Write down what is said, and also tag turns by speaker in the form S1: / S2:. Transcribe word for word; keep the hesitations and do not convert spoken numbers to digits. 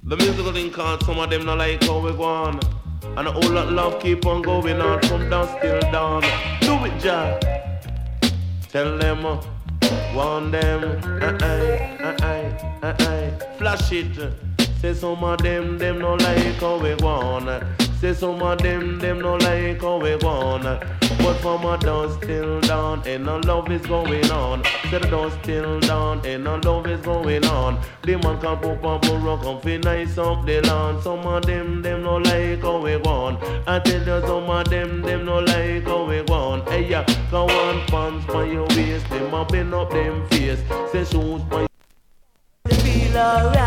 S1: The musical thing called some of them not like how we go on. And a whole lot of love keep on going on from dusk till dawn. Do it, Jah. Tell them, uh, warn them, uh, uh, uh, uh, uh, uh, flash it. Say some of them, them no like how we go on. Say some of them, them no like how we go on. But from a dusk till dawn, and no love is going on. Say the dusk till dawn, and no love is going on. The man can pop up a rock and feel nice up the lawn. Some of them, them no like how we go on. I tell you some of them, them no like how we go on. Hey yeah, go on pants by your waist, them up in up them face. Say shoes by
S2: feel alright.